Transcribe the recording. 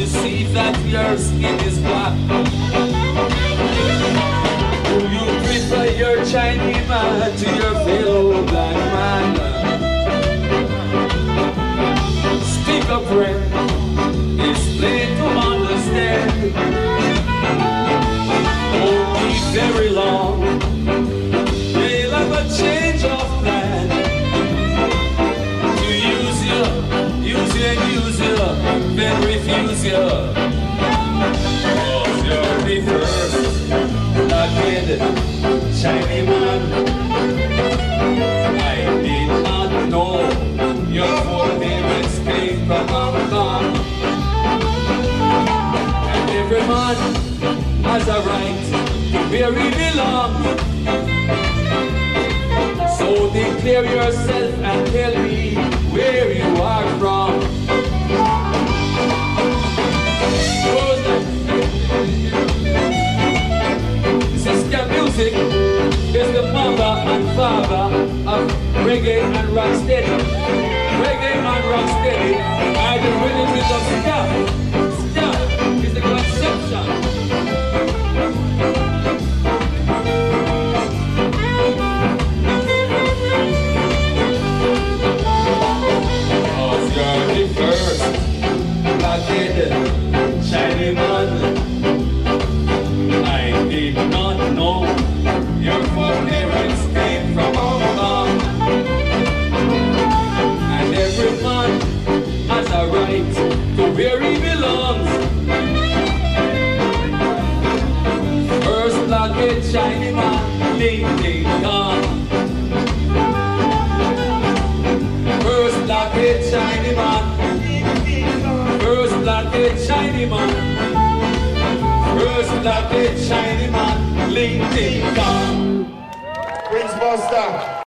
to see that your skin is black. You prefer your Chinese man to your fellow black man. Speak up, friend, it's plain to understand. Won't be very long, they'll have a change of plan. To use you and use you, then refuse you. Cause you're the first black-headed Chinese man. I did not know your foreparents came from Hong Kong. And every man has a right to where he belongs. So declare yourself and tell me where you are from. Sister music is the mother and father of reggae and rocksteady. Reggae and rocksteady are the rhythms of ska. Ska is the conception. Chinese man, I did not know your foreparents came from Hong Kong. And every man has a right to where he belongs. First black-headed Chinese man, ding ding dong. First black-headed Chinese man. First black-headed Chinese man. First black-headed Chinese man. Ling ding dong. Prince Buster.